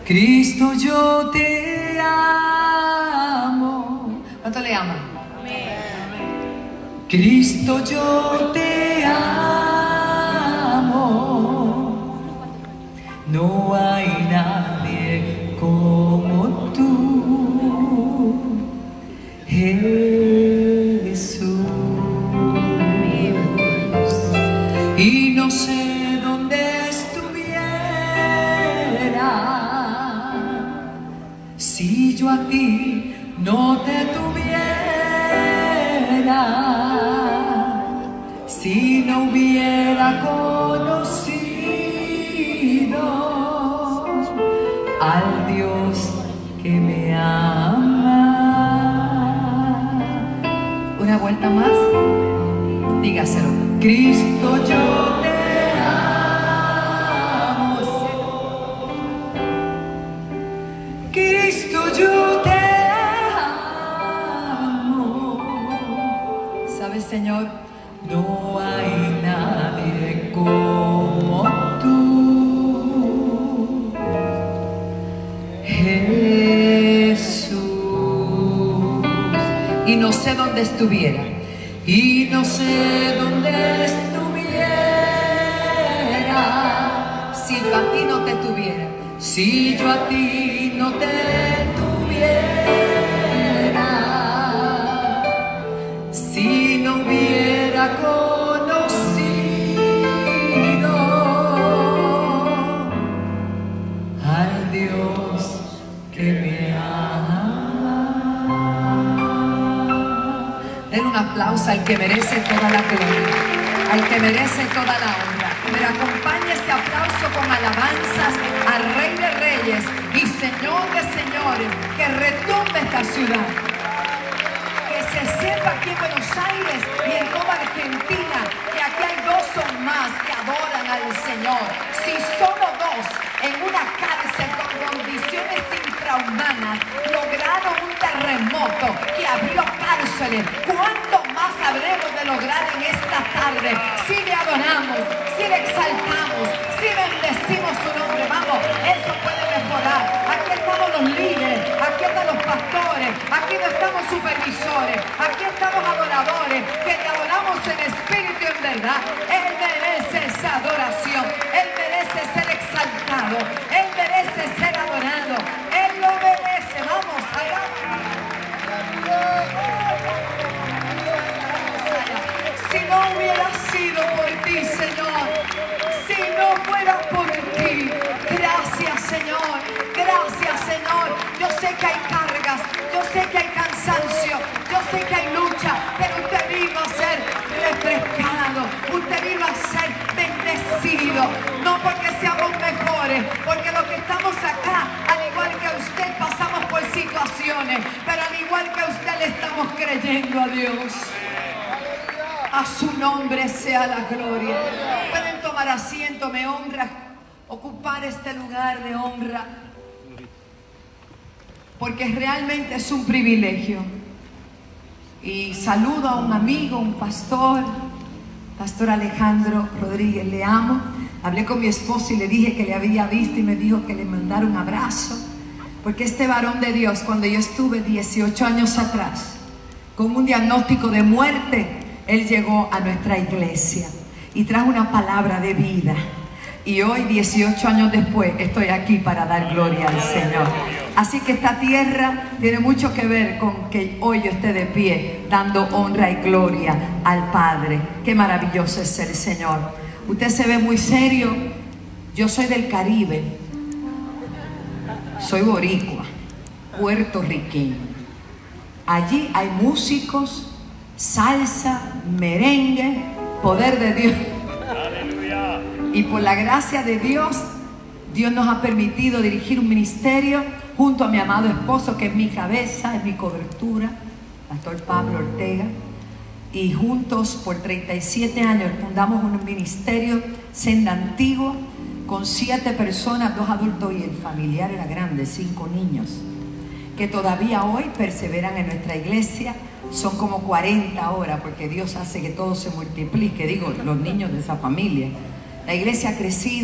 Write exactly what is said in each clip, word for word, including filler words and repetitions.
Cristo, yo te amo. ¿Cuánto le aman? Amén. Cristo, yo te amo. No hay nadie como tú, Jesús. Y no sé dónde estuviera si yo a ti no te tuviera, si no hubiera conocido al Dios que me ama. Una vuelta más, dígaselo. Cristo, yo te amo. Cristo, yo te amo. ¿Sabes, Señor? No hay nadie como tú, Jesús. Y no sé dónde estuviera, y no sé dónde estuviera si yo a ti no te tuviera, si yo a ti no te tuviera, si no hubiera conocido al Dios que me ama. Den un aplauso al que merece toda la gloria, al que merece toda la honra. Pero acompaña este aplauso con alabanzas al Rey de Reyes y Señor de Señores, que retumbe esta ciudad, que se sepa aquí en Buenos Aires y en toda Argentina que aquí hay dos o más que adoran al Señor. Si solo dos en una cárcel con condiciones infrahumanas lograron un terremoto que abrió cárceles, ¿cuánto más habremos de lograr en esta tarde si le adoramos, si le exaltamos, si bendecimos su nombre? Vamos, eso puede mejorar. Aquí estamos los líderes, aquí están los pastores, aquí no estamos supervisores, aquí estamos adoradores que te adoramos en espíritu y en verdad. Él merece esa adoración, Él merece ser exaltado, Él merece ser adorado, Él lo merece. Vamos, hagamos. Si no hubiera sido por ti, Señor, si no fuera por ti, gracias, Señor, gracias, Señor. Yo sé que hay cargas, yo sé que hay cansancio, yo sé que hay lucha, pero usted vino a ser refrescado, usted vino a ser bendecido, no porque seamos mejores, porque los que estamos acá, al igual que usted, pasamos por situaciones, pero al igual que usted le estamos creyendo a Dios. A su nombre sea la gloria. Pueden tomar asiento, me honra ocupar este lugar de honra, porque realmente es un privilegio. Y saludo a un amigo, un pastor, Pastor Alejandro Rodríguez, le amo. Hablé con mi esposo y le dije que le había visto y me dijo que le mandara un abrazo, porque este varón de Dios, cuando yo estuve dieciocho años atrás con un diagnóstico de muerte, él llegó a nuestra iglesia y trajo una palabra de vida. Y hoy, dieciocho años después, estoy aquí para dar gloria al Señor. Así que esta tierra tiene mucho que ver con que hoy yo esté de pie, dando honra y gloria al Padre. Qué maravilloso es el Señor. Usted se ve muy serio. Yo soy del Caribe. Soy boricua, puertorriqueño. Allí hay músicos, salsa, merengue, poder de Dios. Aleluya. Y por la gracia de Dios, Dios nos ha permitido dirigir un ministerio junto a mi amado esposo, que es mi cabeza, es mi cobertura, Pastor Pablo Ortega. Y juntos por treinta y siete años fundamos un ministerio Senda Antigua con siete personas, dos adultos y el familiar era grande, cinco niños, que todavía hoy perseveran en nuestra iglesia. Son como cuarenta ahora, porque Dios hace que todo se multiplique, digo, los niños de esa familia. La iglesia ha crecido,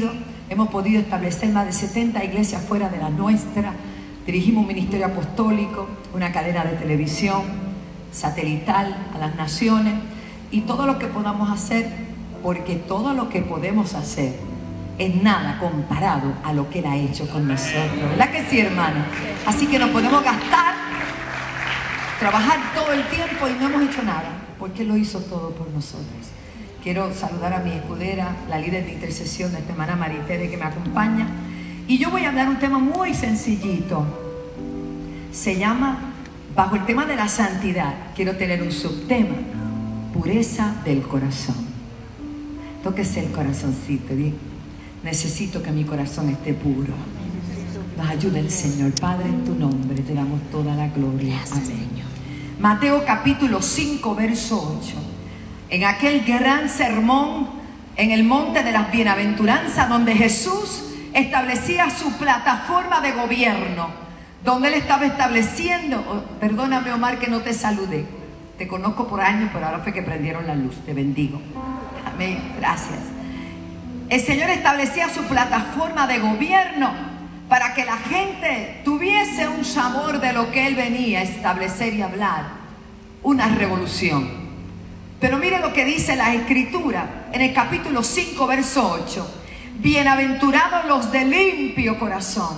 hemos podido establecer más de setenta iglesias fuera de la nuestra. Dirigimos un ministerio apostólico, una cadena de televisión satelital a las naciones, y todo lo que podamos hacer, porque todo lo que podemos hacer es nada comparado a lo que Él ha hecho con nosotros. ¿Verdad que sí, hermano? Así que nos podemos gastar, trabajar todo el tiempo y no hemos hecho nada, porque Él lo hizo todo por nosotros. Quiero saludar a mi escudera, la líder de intercesión, nuestra hermana Maritere, que me acompaña. Y yo voy a hablar un tema muy sencillito. Se llama, bajo el tema de la santidad, quiero tener un subtema: pureza del corazón. Tóquese el corazoncito, ¿bien? Necesito que mi corazón esté puro. Nos ayude el Señor. Padre, en tu nombre te damos toda la gloria. Amén. Mateo capítulo cinco, verso ocho. En aquel gran sermón en el monte de las bienaventuranzas, donde Jesús establecía su plataforma de gobierno, donde Él estaba estableciendo, oh, perdóname Omar que no te saludé, te conozco por años, pero ahora fue que prendieron la luz. Te bendigo. Amén, gracias. El Señor establecía su plataforma de gobierno para que la gente tuviese un sabor de lo que Él venía a establecer y hablar, una revolución. Pero mire lo que dice la Escritura en el capítulo cinco, verso ocho. Bienaventurados los de limpio corazón,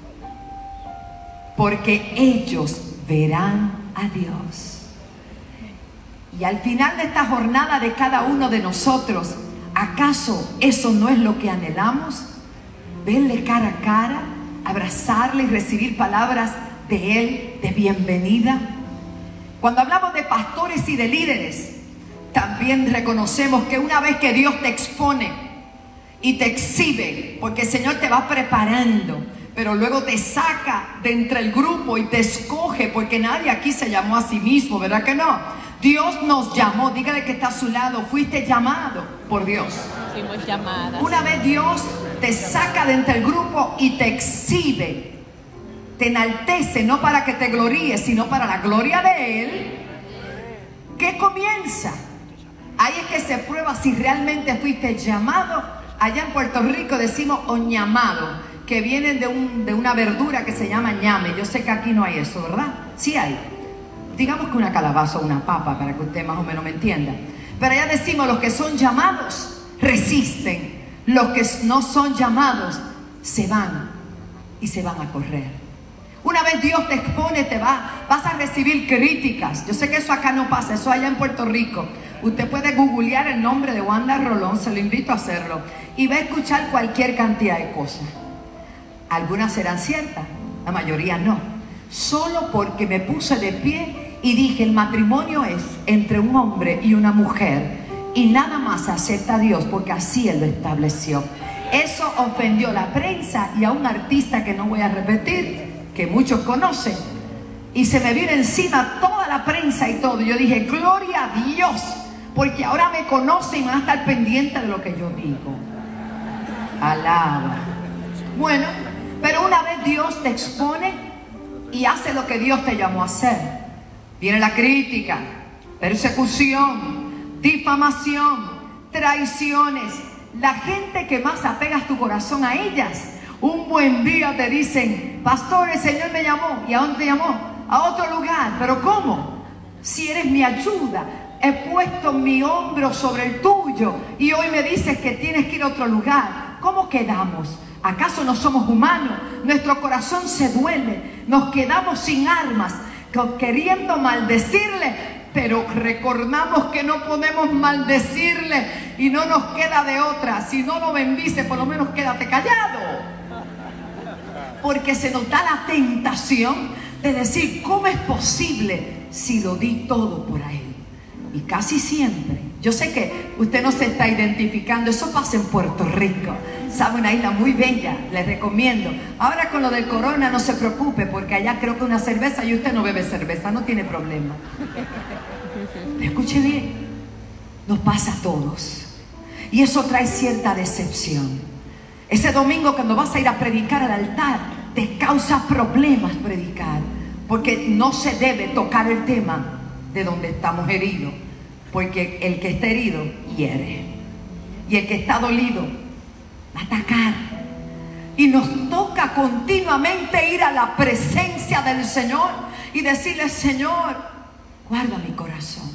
porque ellos verán a Dios. Y al final de esta jornada de cada uno de nosotros, ¿acaso eso no es lo que anhelamos? Verle cara a cara, abrazarle y recibir palabras de Él de bienvenida. Cuando hablamos de pastores y de líderes, también reconocemos que una vez que Dios te expone y te exhibe, porque el Señor te va preparando, pero luego te saca de entre el grupo y te escoge, porque nadie aquí se llamó a sí mismo, ¿verdad que no? Dios nos llamó. Dígale que está a su lado: fuiste llamado por Dios. Fuimos llamadas. Una vez Dios te saca de entre el grupo y te exhibe, te enaltece, no para que te gloríes, sino para la gloria de Él. ¿Qué comienza? Ahí es que se prueba si realmente fuiste llamado. Allá en Puerto Rico decimos oñamado, que vienen de, un, de una verdura que se llama ñame. Yo sé que aquí no hay eso, ¿verdad? Sí hay. Digamos que una calabaza o una papa, para que usted más o menos me entienda. Pero allá decimos: los que son llamados resisten, los que no son llamados se van y se van a correr. Una vez Dios te expone, te va, vas a recibir críticas. Yo sé que eso acá no pasa, eso allá en Puerto Rico. Usted puede googlear el nombre de Wanda Rolón, se lo invito a hacerlo, y va a escuchar cualquier cantidad de cosas. Algunas serán ciertas, la mayoría no. Solo porque me puse de pie y dije: el matrimonio es entre un hombre y una mujer, y nada más acepta a Dios porque así Él lo estableció. Eso ofendió a la prensa y a un artista que no voy a repetir, que muchos conocen, y se me vino encima toda la prensa y todo. Yo dije: gloria a Dios, porque ahora me conocen y van a estar pendientes de lo que yo digo. Alaba. Bueno, pero una vez Dios te expone y hace lo que Dios te llamó a hacer, viene la crítica, persecución, difamación, traiciones. La gente que más apegas tu corazón a ellas, un buen día te dicen: pastor, el Señor me llamó. ¿Y a dónde te llamó? A otro lugar. ¿Pero cómo? Si eres mi ayuda, he puesto mi hombro sobre el tuyo y hoy me dices que tienes que ir a otro lugar. ¿Cómo quedamos? ¿Acaso no somos humanos? Nuestro corazón se duele. Nos quedamos sin armas, queriendo maldecirle, pero recordamos que no podemos maldecirle y no nos queda de otra. Si no lo bendice, por lo menos quédate callado. Porque se nos da la tentación de decir: ¿cómo es posible si lo di todo por Él? Y casi siempre, yo sé que usted no se está identificando, eso pasa en Puerto Rico, sabe, una isla muy bella, les recomiendo. Ahora con lo del corona no se preocupe, porque allá creo que una cerveza, y usted no bebe cerveza, no tiene problema. Escuche bien, nos pasa a todos, y eso trae cierta decepción. Ese domingo cuando vas a ir a predicar al altar, te causa problemas predicar, porque no se debe tocar el tema de donde estamos heridos, porque el que está herido hiere, y el que está dolido va a atacar. Y nos toca continuamente ir a la presencia del Señor y decirle: Señor, guarda mi corazón.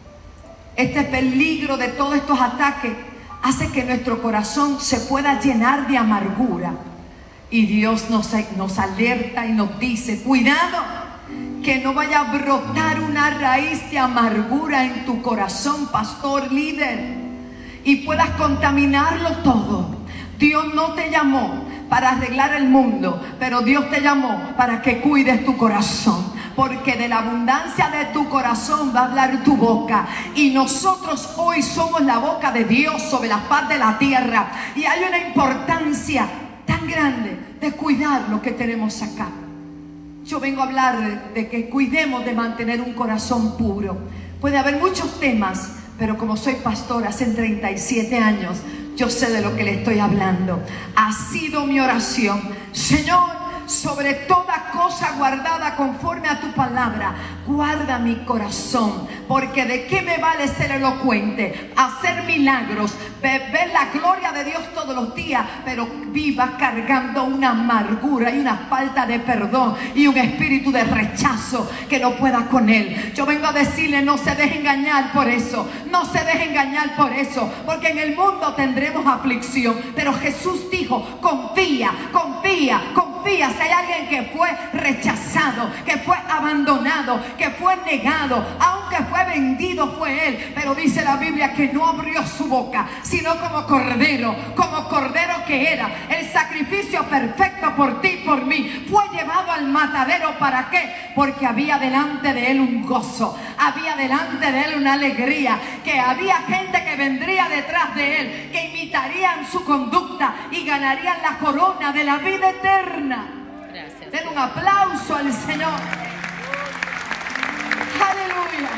Este peligro de todos estos ataques hace que nuestro corazón se pueda llenar de amargura. Y Dios nos, nos alerta y nos dice: cuidado, que no vaya a brotar una raíz de amargura en tu corazón, pastor, líder, y puedas contaminarlo todo. Dios no te llamó para arreglar el mundo, pero Dios te llamó para que cuides tu corazón, porque de la abundancia de tu corazón va a hablar tu boca. Y nosotros hoy somos la boca de Dios sobre la faz de la tierra, y hay una importancia tan grande de cuidar lo que tenemos acá. Yo vengo a hablar de, de que cuidemos de mantener un corazón puro. Puede haber muchos temas, pero como soy pastora hace treinta y siete años, yo sé de lo que le estoy hablando. Ha sido mi oración: Señor, sobre toda cosa guardada conforme a tu palabra, guarda mi corazón, porque de qué me vale ser elocuente, hacer milagros, ver la gloria de Dios todos los días, pero viva cargando una amargura y una falta de perdón y un espíritu de rechazo que no pueda con él. Yo vengo a decirle: no se deje engañar por eso, no se deje engañar por eso, porque en el mundo tendremos aflicción, pero Jesús dijo: confía, confía, confía. Si hay alguien que fue rechazado, que fue abandonado, que fue negado, aunque fue vendido, fue él, pero dice la Biblia que no abrió su boca, sino como cordero, como cordero que era, el sacrificio perfecto por ti y por mí, fue llevado al matadero. ¿Para qué? Porque había delante de él un gozo, había delante de él una alegría, que había gente que vendría detrás de él, que imitarían su conducta y ganarían la corona de la vida eterna. Gracias. Den un aplauso al Señor. Aleluya.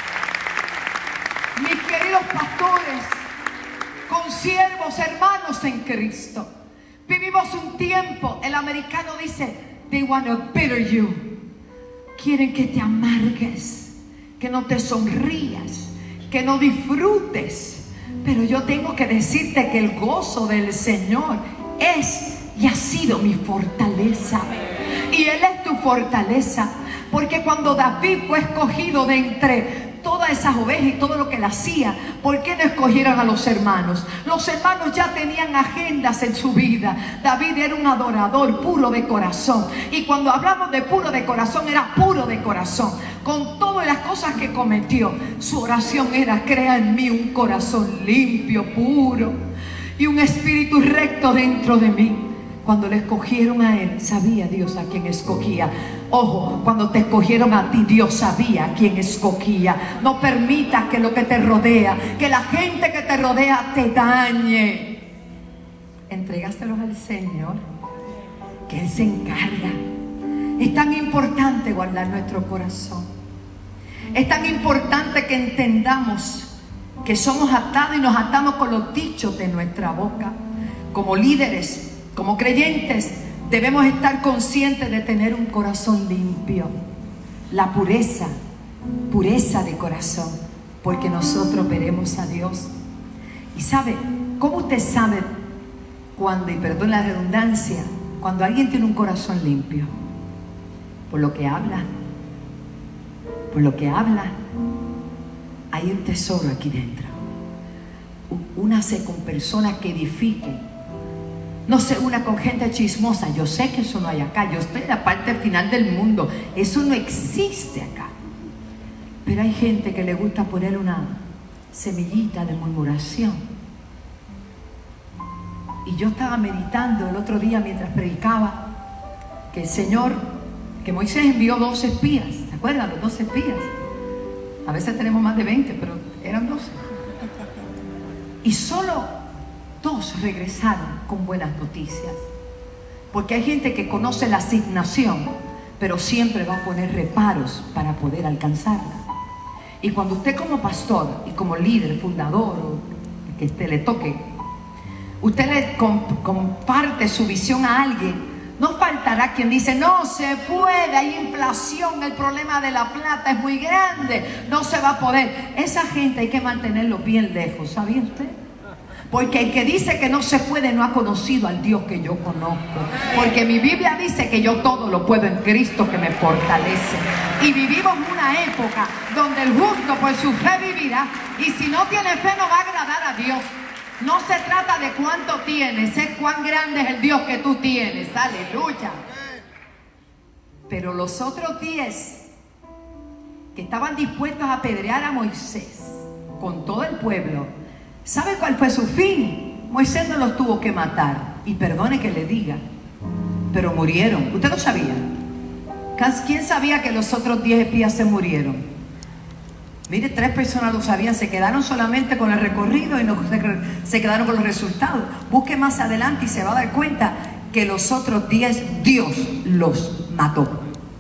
Mis queridos pastores, consiervos, hermanos en Cristo, vivimos un tiempo, el americano dice: they want to bitter you. Quieren que te amargues, que no te sonrías, que no disfrutes. Pero yo tengo que decirte que el gozo del Señor es y ha sido mi fortaleza, y Él es tu fortaleza. Porque cuando David fue escogido de entre todas esas ovejas y todo lo que él hacía, ¿por qué no escogieron a los hermanos? Los hermanos ya tenían agendas en su vida. David era un adorador puro de corazón, y cuando hablamos de puro de corazón, era puro de corazón. Con todas las cosas que cometió, su oración era: crea en mí un corazón limpio, puro, y un espíritu recto dentro de mí. Cuando le escogieron a él, sabía Dios a quién escogía. Ojo, cuando te escogieron a ti, Dios sabía a quién escogía. No permitas que lo que te rodea, que la gente que te rodea te dañe. Entrégaselos al Señor, que Él se encarga. Es tan importante guardar nuestro corazón. Es tan importante que entendamos que somos atados y nos atamos con los dichos de nuestra boca. Como líderes, como creyentes, debemos estar conscientes de tener un corazón limpio. La pureza, pureza de corazón, porque nosotros veremos a Dios. Y sabe, ¿cómo usted sabe cuando, y perdón la redundancia, cuando alguien tiene un corazón limpio? Por lo que habla. Por lo que habla. Hay un tesoro aquí dentro. Únase con personas que edifiquen. No se una con gente chismosa. Yo sé que eso no hay acá. Yo estoy en la parte final del mundo. Eso no existe acá. Pero hay gente que le gusta poner una semillita de murmuración. Y yo estaba meditando el otro día mientras predicaba que el Señor, que Moisés envió doce espías. ¿Se acuerdan? Los doce espías. A veces tenemos más de veinte, pero eran doce. Y solo dos regresaron con buenas noticias. Porque hay gente que conoce la asignación, pero siempre va a poner reparos para poder alcanzarla. Y cuando usted como pastor y como líder, fundador, o que usted le toque, usted le comp- comparte su visión a alguien, no faltará quien dice: no se puede, hay inflación, el problema de la plata es muy grande, no se va a poder. Esa gente hay que mantenerlo bien lejos, ¿sabía usted? Porque el que dice que no se puede no ha conocido al Dios que yo conozco. Porque mi Biblia dice que yo todo lo puedo en Cristo que me fortalece. Y vivimos una época donde el justo por su fe vivirá. Y si no tiene fe no va a agradar a Dios. No se trata de cuánto tienes, es cuán grande es el Dios que tú tienes. Aleluya. Pero los otros diez que estaban dispuestos a apedrear a Moisés con todo el pueblo, ¿sabe cuál fue su fin? Moisés no los tuvo que matar. Y perdone que le diga, pero murieron. ¿Usted lo sabía? ¿Quién sabía que los otros diez espías se murieron? Mire, tres personas lo sabían, se quedaron solamente con el recorrido y no se quedaron con los resultados. Busque más adelante y se va a dar cuenta que los otros diez Dios los mató.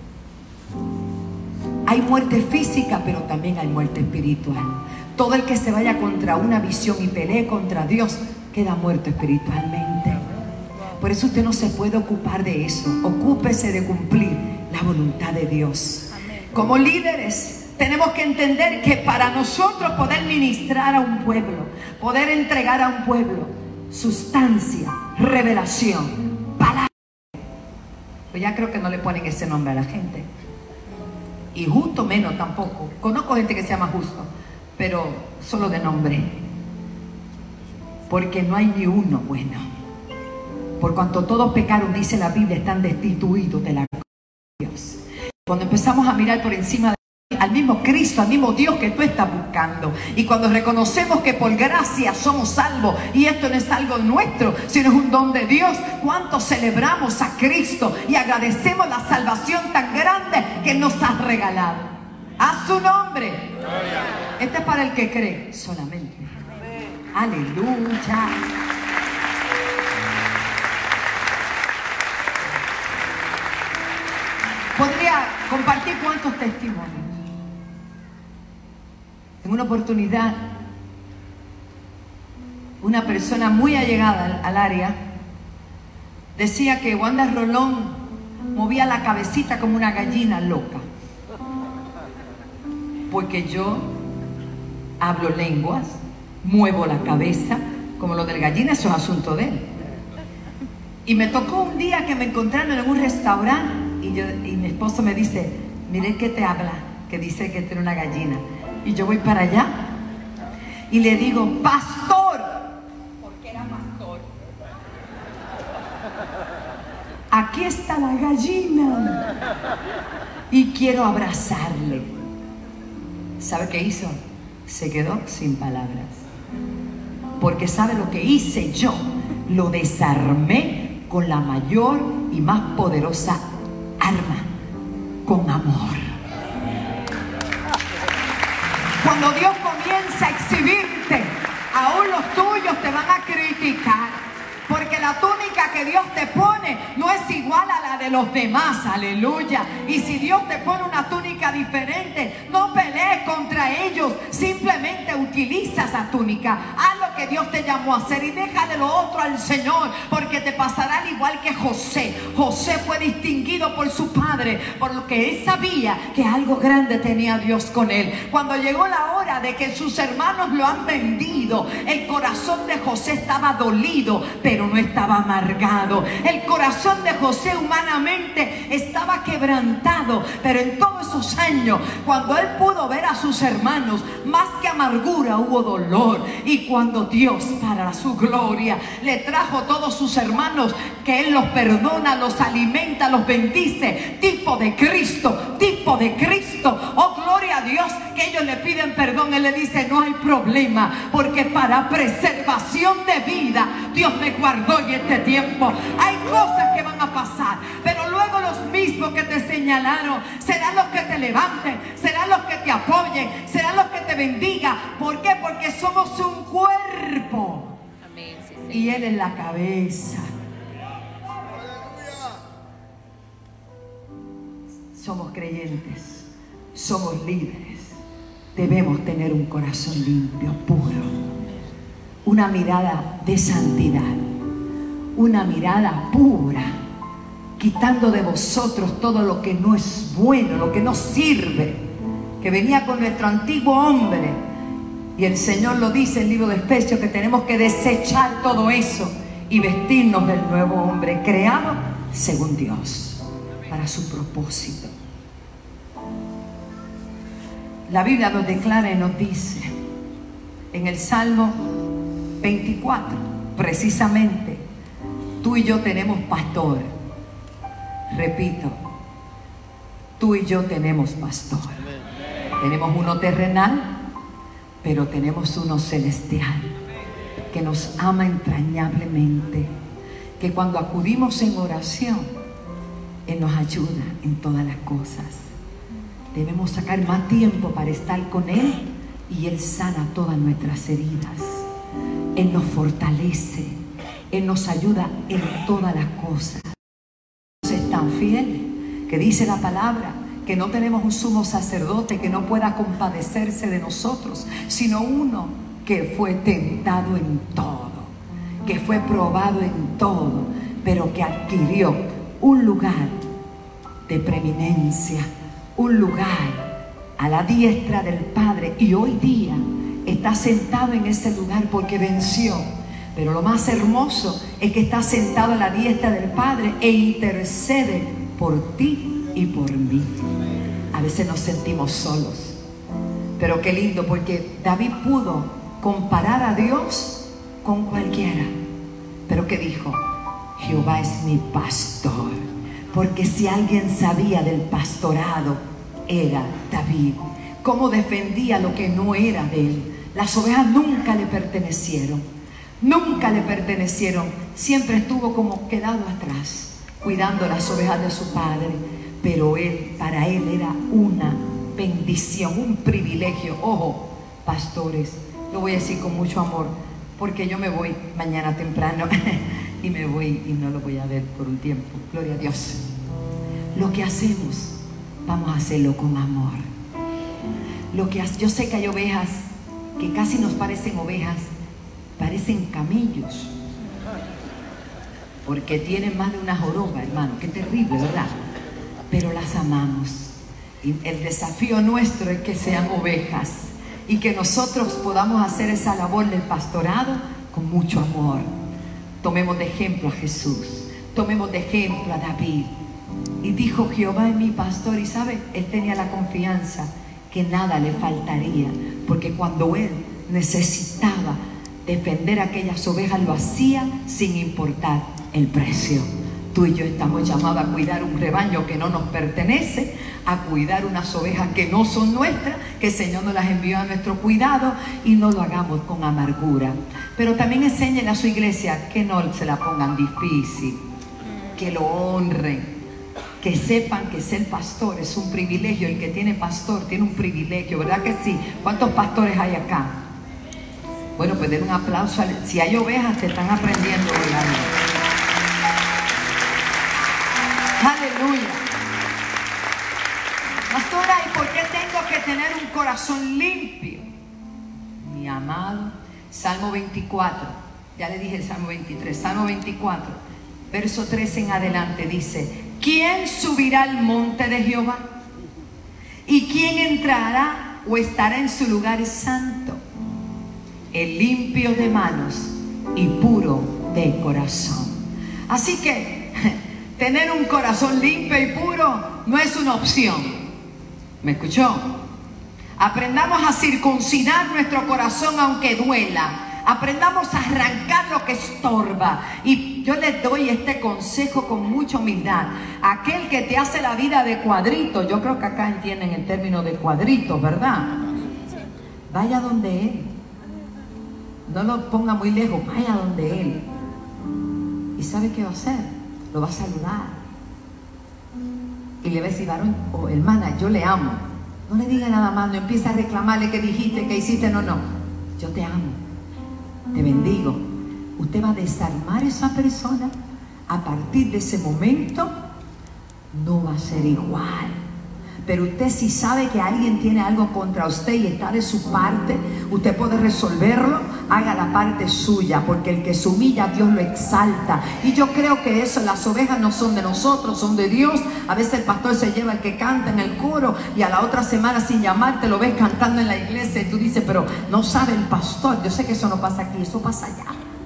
Hay muerte física, pero también hay muerte espiritual. Todo el que se vaya contra una visión y pelee contra Dios queda muerto espiritualmente. Por eso usted no se puede ocupar de eso. Ocúpese de cumplir la voluntad de Dios. Como líderes tenemos que entender que para nosotros poder ministrar a un pueblo, poder entregar a un pueblo sustancia, revelación, palabra, pues ya creo que no le ponen ese nombre a la gente. Y justo menos tampoco. Conozco gente que se llama justo, pero solo de nombre. Porque no hay ni uno bueno. Por cuanto todos pecaron, dice la Biblia, están destituidos de la gloria de Dios. Cuando empezamos a mirar por encima de al mismo Cristo, al mismo Dios que tú estás buscando, y cuando reconocemos que por gracia somos salvos, y esto no es algo nuestro, sino es un don de Dios, ¿cuánto celebramos a Cristo y agradecemos la salvación tan grande que nos ha regalado? A su nombre. Este es para el que cree solamente. Aleluya. Podría compartir cuántos testimonios. En una oportunidad, una persona muy allegada al, al área decía que Wanda Rolón movía la cabecita como una gallina loca. Porque yo hablo lenguas, muevo la cabeza, como lo del gallina, eso es asunto de él. Y me tocó un día que me encontraron en un restaurante y, yo, y mi esposo me dice, mire que te habla, que dice que tiene una gallina. Y yo voy para allá y le digo, pastor, porque era pastor, aquí está la gallina y quiero abrazarle. ¿Sabe qué hizo? Se quedó sin palabras. Porque ¿sabe lo que hice yo? Lo desarmé con la mayor y más poderosa arma, con amor. Cuando Dios comienza a exhibirte, aún los tuyos te van a criticar. Porque la túnica que Dios te pone no es igual a la de los demás, aleluya. Y si Dios te pone una túnica diferente, no pelees contra ellos, simplemente utiliza esa túnica. Haz lo que Dios te llamó a hacer y déjale lo otro al Señor, porque te pasará al igual que José. José fue distinguido por su padre, por lo que él sabía que algo grande tenía Dios con él. Cuando llegó la hora de que sus hermanos lo han vendido, el corazón de José estaba dolido, pero no estaba amargado. El corazón de José humanamente estaba quebrantado, pero en todos esos años, cuando él pudo ver a sus hermanos, más que amargura hubo dolor. Y cuando Dios, para su gloria, le trajo todos sus hermanos, que él los perdona, los alimenta, los bendice, tipo de Cristo, tipo de Cristo, oh gloria a Dios, que ellos le piden perdón, él le dice, no hay problema, porque para preservación de vida Dios me guardó en este tiempo. Hay cosas que van a pasar, pero luego los mismos que te señalaron serán los que te levanten, serán los que te apoyen, serán los que te bendigan. ¿Por qué? Porque somos un cuerpo. Amén, sí, sí. Y Él es la cabeza. Somos creyentes, somos líderes. Debemos tener un corazón limpio, puro, una mirada de santidad, una mirada pura, quitando de vosotros todo lo que no es bueno, lo que no sirve, que venía con nuestro antiguo hombre, Y el Señor lo dice en el libro de Efesios, que tenemos que desechar todo eso y vestirnos del nuevo hombre, creado según Dios, para su propósito. La Biblia nos declara y nos dice en el Salmo veinticuatro, precisamente, tú y yo tenemos pastor. Repito, tú y yo tenemos pastor. Tenemos uno terrenal, pero tenemos uno celestial, que nos ama entrañablemente, que cuando acudimos en oración, Él nos ayuda en todas las cosas. Debemos sacar más tiempo para estar con Él, y Él sana todas nuestras heridas. Él nos fortalece, Él nos ayuda en todas las cosas. Es tan fiel que dice la palabra que no tenemos un sumo sacerdote que no pueda compadecerse de nosotros, sino uno que fue tentado en todo, que fue probado en todo, pero que adquirió un lugar de preeminencia, un lugar a la diestra del Padre, y hoy día está sentado en ese lugar porque venció. Pero lo más hermoso es que está sentado a la diestra del Padre e intercede por ti y por mí. A veces nos sentimos solos, pero qué lindo, porque David pudo comparar a Dios con cualquiera. Pero ¿qué dijo? Jehová es mi pastor. Porque si alguien sabía del pastorado, era David. Cómo defendía lo que no era de él. Las ovejas nunca le pertenecieron. Nunca le pertenecieron. Siempre estuvo como quedado atrás, cuidando las ovejas de su padre. Pero él, para él era una bendición, un privilegio. Ojo, pastores, lo voy a decir con mucho amor, porque yo me voy mañana temprano y me voy y no lo voy a ver por un tiempo. Gloria a Dios. Lo que hacemos, vamos a hacerlo con amor. Lo que yo sé que hay ovejas que casi nos parecen ovejas, parecen camellos, porque tienen más de una joroba, hermano. Qué terrible, ¿verdad? Pero las amamos. Y el desafío nuestro es que sean ovejas y que nosotros podamos hacer esa labor del pastorado con mucho amor. Tomemos de ejemplo a Jesús, tomemos de ejemplo a David. Y dijo: Jehová es mi pastor. Y sabe, él tenía la confianza que nada le faltaría, porque cuando él necesitaba defender a aquellas ovejas, lo hacía sin importar el precio. Tú y yo estamos llamados a cuidar un rebaño que no nos pertenece, a cuidar unas ovejas que no son nuestras, que el Señor nos las envió a nuestro cuidado, y no lo hagamos con amargura. Pero también enséñenle a su iglesia que no se la pongan difícil, que lo honren, que sepan que ser pastor es un privilegio. El que tiene pastor tiene un privilegio, ¿verdad que sí? ¿Cuántos pastores hay acá? Bueno, pues den un aplauso. Si hay ovejas, te están aprendiendo hoy algo. Aleluya. Pastora, ¿y por qué tengo que tener un corazón limpio? Mi amado, Salmo veinticuatro, ya le dije el Salmo veintitrés, Salmo veinticuatro, verso trece en adelante dice: ¿quién subirá al monte de Jehová? ¿Y quién entrará o estará en su lugar santo? El limpio de manos y puro de corazón. Así que tener un corazón limpio y puro no es una opción. ¿Me escuchó? Aprendamos a circuncidar nuestro corazón aunque duela. Aprendamos a arrancar lo que estorba. Y yo les doy este consejo con mucha humildad. Aquel que te hace la vida de cuadrito, yo creo que acá entienden el término de cuadrito, ¿verdad? Vaya donde él. No lo ponga muy lejos, vaya donde él. ¿Y sabe qué va a hacer? Lo va a saludar y le va a decir: varón o hermana, yo le amo. No le diga nada más, no empieza a reclamarle qué dijiste, qué hiciste. No, no, yo te amo, te bendigo. Usted va a desarmar a esa persona. A partir de ese momento no va a ser igual. Pero usted, si sabe que alguien tiene algo contra usted y está de su parte, usted puede resolverlo. Haga la parte suya, porque el que se humilla, Dios lo exalta. Y yo creo que eso, las ovejas no son de nosotros, son de Dios. A veces el pastor se lleva el que canta en el coro y a la otra semana, sin llamarte, lo ves cantando en la iglesia y tú dices, pero no sabe el pastor. Yo sé que eso no pasa aquí, eso pasa allá.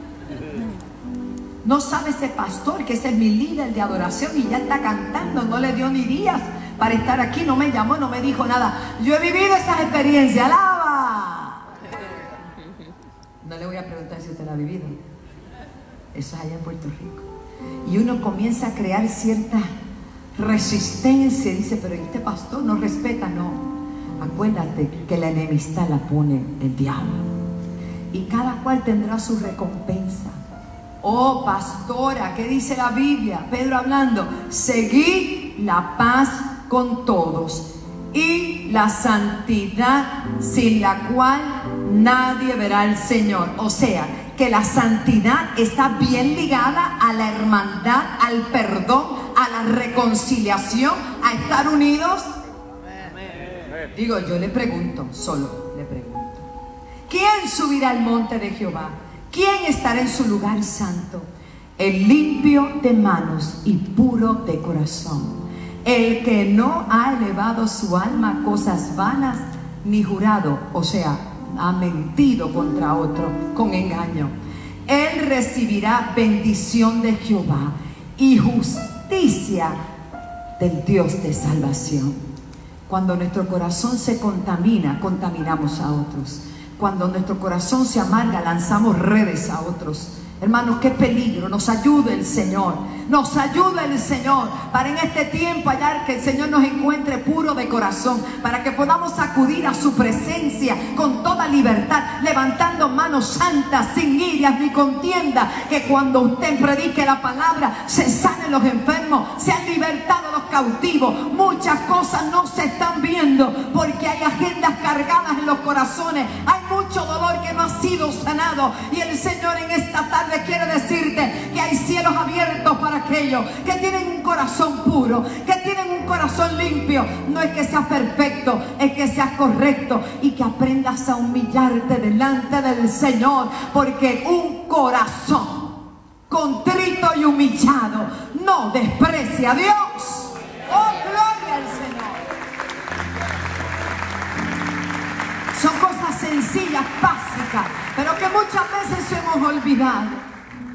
No sabe ese pastor que ese es mi líder de adoración y ya está cantando, no le dio ni días para estar aquí, no me llamó, no me dijo nada. Yo he vivido esas experiencias, ¡alaba! No le voy a preguntar si usted la ha vivido. Eso es allá en Puerto Rico. Y uno comienza a crear cierta resistencia. Dice, pero este pastor no respeta. No, acuérdate que la enemistad la pone el diablo. Y cada cual tendrá su recompensa. Oh, pastora, ¿qué dice la Biblia? Pedro hablando, seguid la paz con todos y la santidad, sin la cual nadie verá al Señor. O sea, que la santidad está bien ligada a la hermandad, al perdón, a la reconciliación, a estar unidos. Digo, yo le pregunto, solo le pregunto, ¿quién subirá al monte de Jehová? ¿Quién estará en su lugar santo? El limpio de manos y puro de corazón, el que no ha elevado su alma a cosas vanas, ni jurado, o sea, ha mentido contra otro con engaño. Él recibirá bendición de Jehová y justicia del Dios de salvación. Cuando nuestro corazón se contamina, contaminamos a otros. Cuando nuestro corazón se amarga, lanzamos redes a otros. Hermanos, qué peligro. Nos ayude el Señor. Nos ayude el Señor para en este tiempo hallar que el Señor nos encuentre puro de corazón, para que podamos acudir a su presencia con toda libertad, levantando manos santas, sin irias ni contienda. Que cuando usted predique la palabra, se sanen los enfermos, se han libertado los cautivos. Muchas cosas no se están viendo porque hay agendas cargadas en los corazones. Hay mucho dolor que no ha sido sanado, y el Señor en esta tarde quiere decirte que hay cielos abiertos para aquellos que tienen un corazón puro, que tienen un corazón limpio. No es que seas perfecto, es que seas correcto y que aprendas a humillarte delante del Señor, porque un corazón contrito y humillado no desprecia a Dios. Oh, gloria al Señor. Son cosas sencillas, básicas, pero que muchas veces hemos olvidado.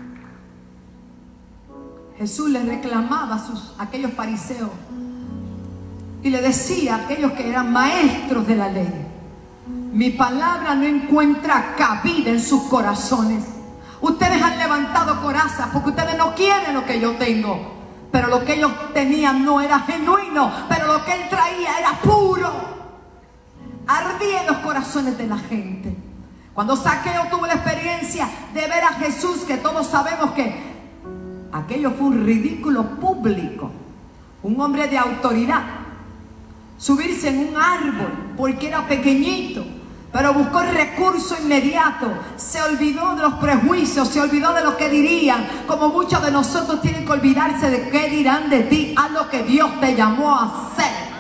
Jesús le reclamaba a, sus, a aquellos fariseos y le decía a aquellos que eran maestros de la ley: mi palabra no encuentra cabida en sus corazones. Ustedes han levantado corazas porque ustedes no quieren lo que yo tengo, pero lo que ellos tenían no era genuino, pero lo que él traía era puro. Ardía en los corazones de la gente. Cuando Zaqueo tuvo la experiencia de ver a Jesús, que todos sabemos que aquello fue un ridículo público, un hombre de autoridad, subirse en un árbol porque era pequeñito, pero buscó el recurso inmediato, se olvidó de los prejuicios, se olvidó de lo que dirían, como muchos de nosotros tienen que olvidarse de qué dirán de ti. Haz lo que Dios te llamó a hacer.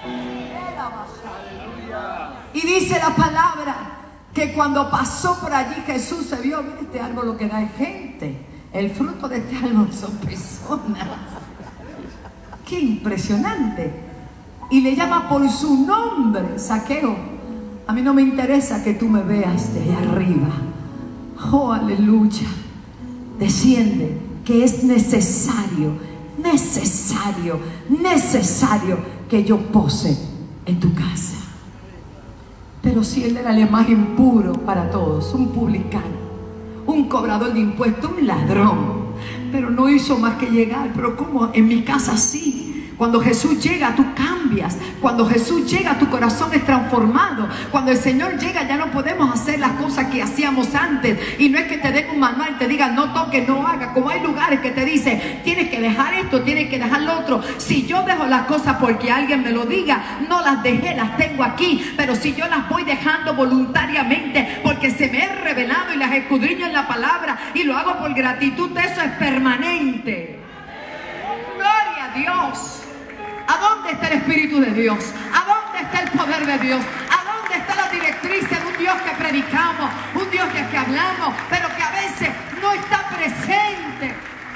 Y dice la palabra que cuando pasó por allí Jesús se vio, mira, este árbol lo que da es gente. El fruto de este árbol son personas. ¡Qué impresionante! Y le llama por su nombre, Zaqueo. A mí no me interesa que tú me veas de allá arriba. ¡Oh, aleluya! Desciende, que es necesario, necesario, necesario que yo pose en tu casa. Pero si él era el más impuro para todos, un publicano, un cobrador de impuestos, un ladrón, pero no hizo más que llegar. Pero ¿cómo? En mi casa sí. Cuando Jesús llega, tú cambias. Cuando Jesús llega, tu corazón es transformado. Cuando el Señor llega, ya no podemos hacer las cosas que hacíamos antes. Y no es que te den un manual, te digan no toques, no hagas. Como hay lugares que te dicen tienes que dejar esto, tienes que dejar lo otro. Si yo dejo las cosas porque alguien me lo diga, no las dejé, las tengo aquí. Pero si yo las voy dejando voluntariamente porque se me he revelado y las escudriño en la palabra y lo hago por gratitud, eso es permanente. Gloria a Dios. ¿A dónde dónde está el Espíritu de Dios? ¿A dónde está el poder de Dios? ¿A dónde está la directriz de un Dios que predicamos, un Dios de que hablamos, pero que a veces no está presente?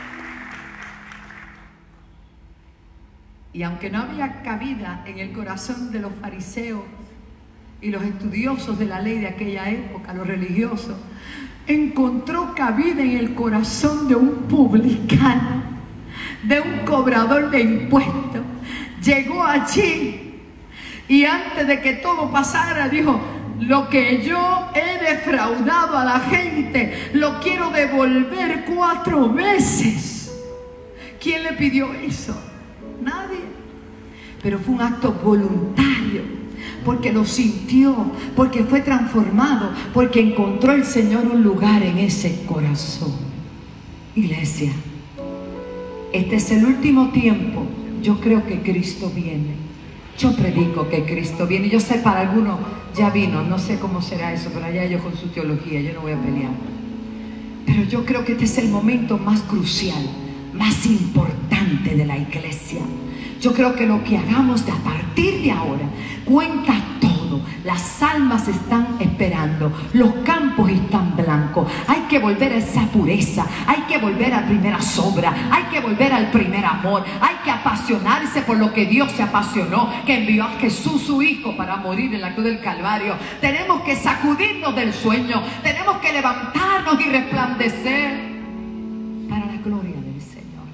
Y aunque no había cabida en el corazón de los fariseos y los estudiosos de la ley de aquella época, los religiosos, encontró cabida en el corazón de un publicano, de un cobrador de impuestos. Llegó allí y antes de que todo pasara dijo: lo que yo he defraudado a la gente lo quiero devolver cuatro veces. ¿Quién le pidió eso? Nadie. Pero fue un acto voluntario, porque lo sintió, porque fue transformado, porque encontró el Señor un lugar en ese corazón. Iglesia, este es el último tiempo. Yo creo que Cristo viene. Yo predico que Cristo viene. Yo sé, para algunos ya vino, no sé cómo será eso, pero allá ellos con su teología, yo no voy a pelear. Pero yo creo que este es el momento más crucial, más importante de la iglesia. Yo creo que lo que hagamos de a partir de ahora cuenta todo. Las almas están esperando, los campos están blancos. Hay que volver a esa pureza, hay que volver a primeras obras, hay que volver al primer amor, hay que apasionarse por lo que Dios se apasionó, que envió a Jesús su Hijo para morir en la cruz del Calvario. Tenemos que sacudirnos del sueño, tenemos que levantarnos y resplandecer para la gloria del Señor.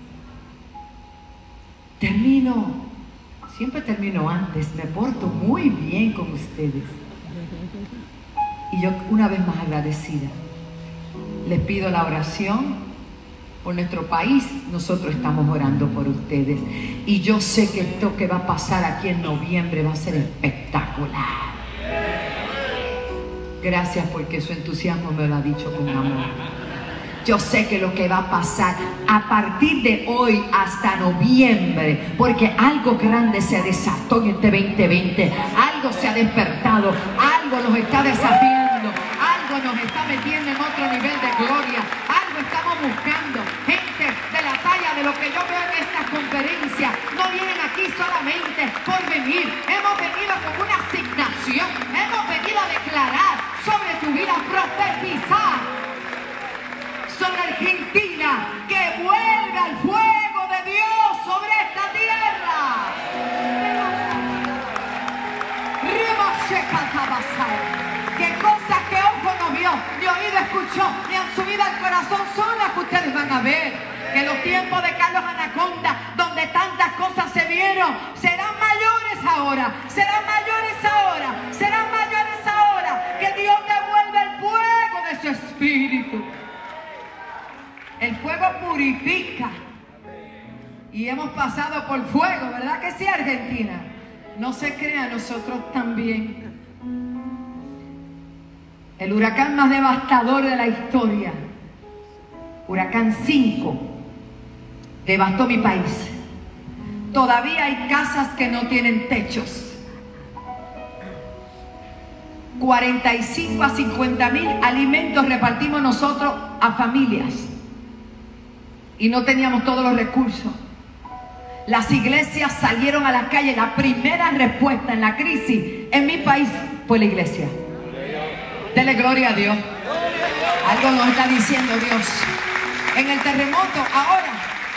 Termino. Siempre termino antes, me porto muy bien con ustedes. Y yo una vez más agradecida. Les pido la oración por nuestro país. Nosotros estamos orando por ustedes. Y yo sé que esto que va a pasar aquí en noviembre va a ser espectacular. Gracias porque su entusiasmo me lo ha dicho con amor. Yo sé que lo que va a pasar a partir de hoy hasta noviembre, porque algo grande se desató en este veinte veinte, algo se ha despertado, algo nos está desafiando, algo nos está metiendo en otro nivel de gloria, algo estamos buscando. Gente de la talla de lo que yo veo en esta conferencia, no vienen aquí solamente por venir, hemos venido con una asignación, hemos venido a declarar sobre tu vida, profetizar sobre Argentina, que vuelva el fuego de Dios sobre esta tierra. Que cosas que ojo no vio, ni oído escuchó, ni han subido al corazón son las que ustedes van a ver. Que los tiempos de Carlos Anaconda, donde tantas cosas se vieron, serán mayores ahora, serán mayores ahora, serán mayores ahora. Que Dios devuelva el fuego de su espíritu. El fuego purifica. Y hemos pasado por fuego, ¿verdad que sí, Argentina? No se crea, nosotros también. El huracán más devastador de la historia, huracán cinco, devastó mi país. Todavía hay casas que no tienen techos. cuarenta y cinco a cincuenta mil alimentos repartimos nosotros a familias. Y no teníamos todos los recursos. Las iglesias salieron a la calle. La primera respuesta en la crisis en mi país fue la iglesia. Dele gloria a Dios. Algo nos está diciendo Dios. En el terremoto, ahora,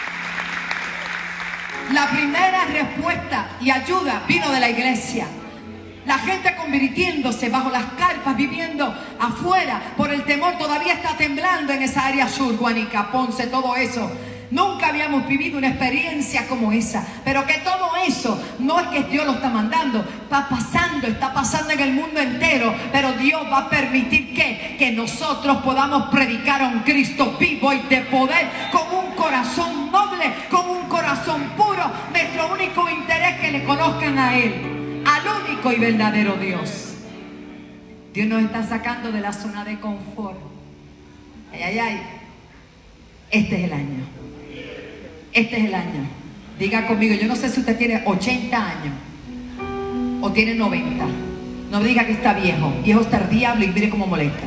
la primera respuesta y ayuda vino de la iglesia. La gente convirtiéndose bajo las carpas, viviendo afuera por el temor. Todavía está temblando en esa área sur, Guánica, Ponce, todo eso. Nunca habíamos vivido una experiencia como esa. Pero que todo eso no es que Dios lo está mandando. Está pasando, está pasando en el mundo entero. Pero Dios va a permitir que, que nosotros podamos predicar a un Cristo vivo y de poder, con un corazón noble, con un corazón puro. Nuestro único interés es que le conozcan a Él, al único y verdadero Dios. Dios nos está sacando de la zona de confort. Ay, ay, ay. Este es el año. Este es el año. Diga conmigo, yo no sé si usted tiene ochenta años o tiene noventa. No me diga que está viejo. Viejo está el diablo y mire cómo molesta.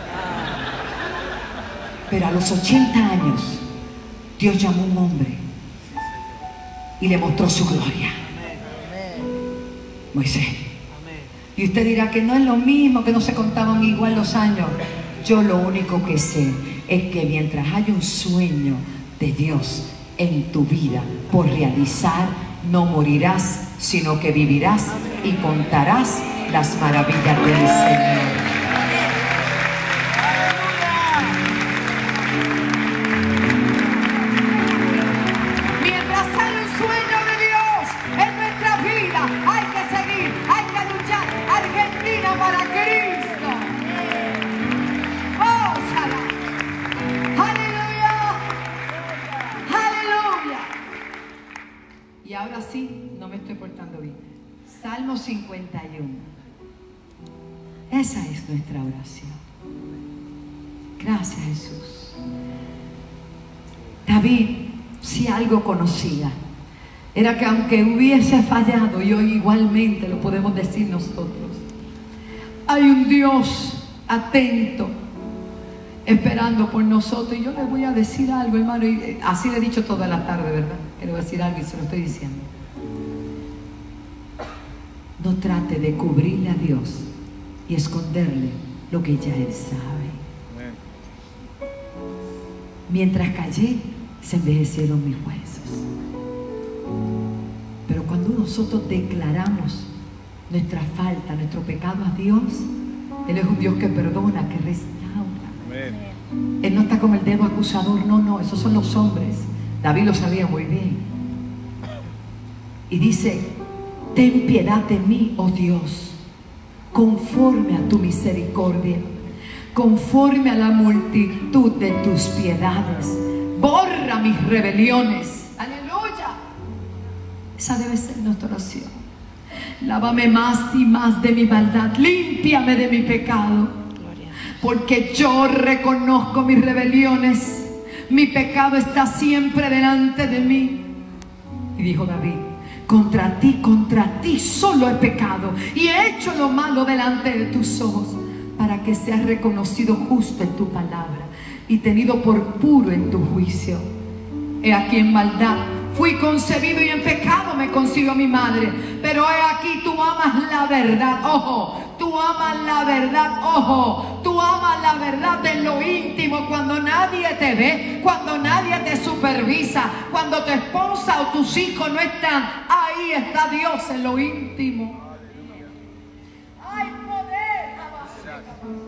Pero a los ochenta años, Dios llamó a un hombre y le mostró su gloria. Moisés. Y usted dirá que no es lo mismo, que no se contaban igual los años. Yo lo único que sé es que mientras haya un sueño de Dios en tu vida por realizar, no morirás, sino que vivirás y contarás las maravillas del Señor. Ahora sí, no me estoy portando bien. Salmo cincuenta y uno. Esa es nuestra oración. Gracias, Jesús. David, si algo conocía, era que aunque hubiese fallado, y hoy igualmente lo podemos decir nosotros, hay un Dios atento, esperando por nosotros. Y yo les voy a decir algo, hermano, y así le he dicho toda la tarde, ¿verdad? Quiero decir algo y se lo estoy diciendo. No trate de cubrirle a Dios y esconderle lo que ya Él sabe. Mientras callé, se envejecieron mis huesos. Pero cuando nosotros declaramos nuestra falta, nuestro pecado a Dios, Él es un Dios que perdona, que restaura. Amén. Él no está con el dedo acusador, no, no, esos son los hombres. David lo sabía muy bien. Y dice: ten piedad de mí, oh Dios, conforme a tu misericordia, conforme a la multitud de tus piedades. Borra mis rebeliones. Aleluya. Esa debe ser nuestra oración. Lávame más y más de mi maldad. Límpiame de mi pecado. Porque yo reconozco mis rebeliones. Mi pecado está siempre delante de mí. Y dijo David: contra ti, contra ti solo he pecado y he hecho lo malo delante de tus ojos, para que seas reconocido justo en tu palabra y tenido por puro en tu juicio. He aquí en maldad fui concebido y en pecado me concibió mi madre. Pero he aquí, tú amas la verdad. Ojo, tú amas la verdad. Ojo, tú amas la verdad en lo íntimo, cuando nadie te ve, cuando nadie te supervisa, cuando tu esposa o tus hijos no están. Ahí está Dios en lo íntimo. Hay poder.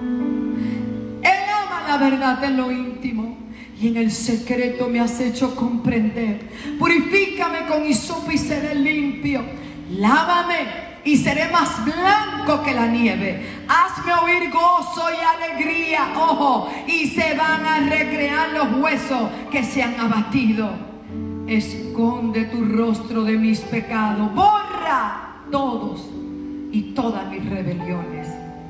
Él ama la verdad en lo íntimo. Y en el secreto me has hecho comprender. Purifícame con hisopo y seré limpio. Lávame y seré más blanco que la nieve. Hazme oír gozo y alegría. Ojo, y se van a recrear los huesos que se han abatido. Esconde tu rostro de mis pecados. Borra todos y todas mis rebeliones.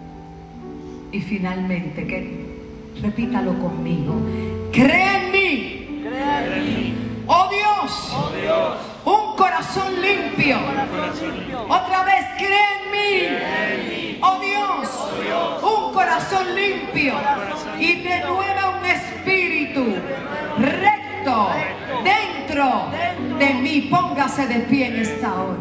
Y finalmente, que repítalo conmigo: cree en mí, cree en mí. Oh Dios, oh Dios, un corazón limpio. Un corazón limpio. Otra vez, cree en mí, cree en mí. Oh Dios, oh Dios, un corazón limpio. Corazón y renueva un espíritu recto, recto dentro, dentro de mí. Póngase de pie en esta hora.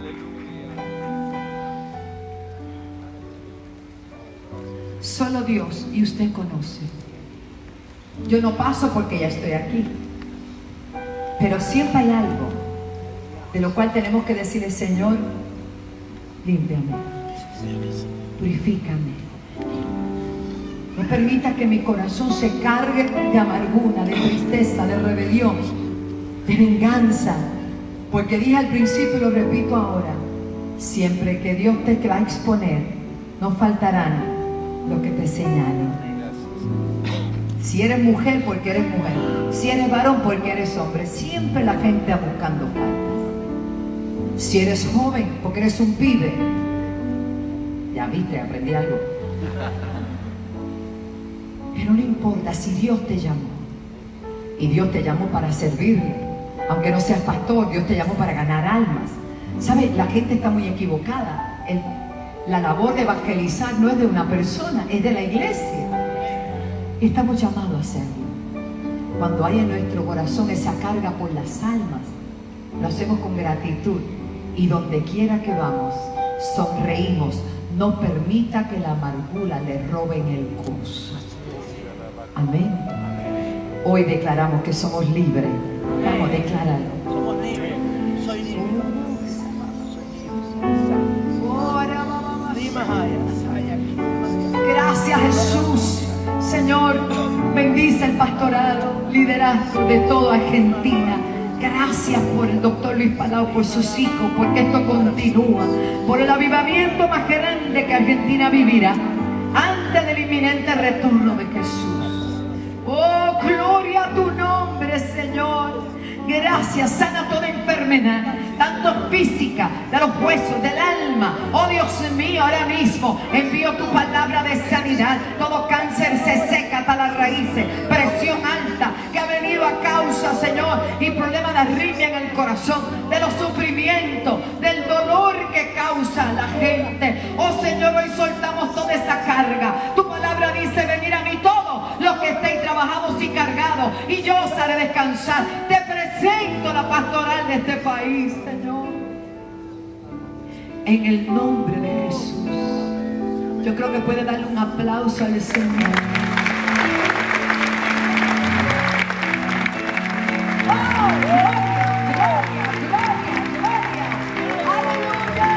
Solo Dios y usted conoce. Yo no paso porque ya estoy aquí, pero siempre hay algo de lo cual tenemos que decirle: Señor, límpiame, purifícame. No permita que mi corazón se cargue de amargura, de tristeza, de rebelión, de venganza. Porque dije al principio y lo repito ahora: siempre que Dios te va a exponer, no faltarán los que te señalen. Si eres mujer, porque eres mujer. Si eres varón, porque eres hombre. Siempre la gente va buscando faltas. Si eres joven, porque eres un pibe. Ya viste, aprendí algo. Pero no importa, si Dios te llamó, y Dios te llamó para servirle, aunque no seas pastor, Dios te llamó para ganar almas. ¿Sabes? La gente está muy equivocada. El, la labor de evangelizar no es de una persona, es de la iglesia. Estamos llamados a hacerlo. Cuando hay en nuestro corazón esa carga por las almas, lo hacemos con gratitud. Y donde quiera que vamos, sonreímos. No permita que la amargura le roben el gozo. Amén. Hoy declaramos que somos libres. Vamos a declararlo. Somos libres. Soy libre. Gracias, Jesús. Señor, bendice el pastorado, liderazgo de toda Argentina. Gracias por el doctor Luis Palau, por sus hijos, porque esto continúa, por el avivamiento más grande que Argentina vivirá antes del inminente retorno de Jesús. Oh, gloria a tu nombre, Señor. Gracias, sana toda enfermedad, tanto física, de los huesos, del alma. Oh Dios mío, ahora mismo envío tu palabra de sanidad. Todo cáncer se seca hasta las raíces. Presión alta que ha venido a causa, Señor, y problemas de arritmia en el corazón, de los sufrimientos, del dolor que causa la gente. Oh Señor, hoy soltamos toda esa carga. Tu palabra dice: venir a mí todos los que estéis trabajados y cargados, y yo os haré descansar. Te presento la pastoral de este país, Señor, en el nombre de Jesús. Yo creo que puede darle un aplauso al Señor. ¡Oh! ¡Gloria, gloria, gloria! ¡Aleluya!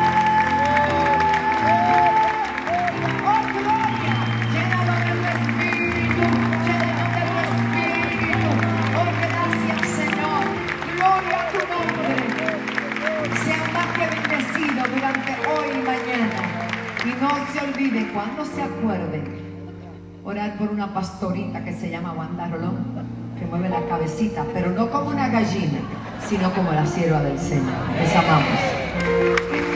¡Oh, gloria! Llénalo de tu espíritu, llénalo de tu espíritu. ¡Oh, gracias, Señor! ¡Gloria a tu nombre! Sea más que bendecido durante hoy y mañana. Y no se olvide, cuando se acuerde, orar por una pastorita que se llama Wanda Rolón, que mueve la cabecita, pero no como una gallina, sino como la sierva del Señor. Les amamos.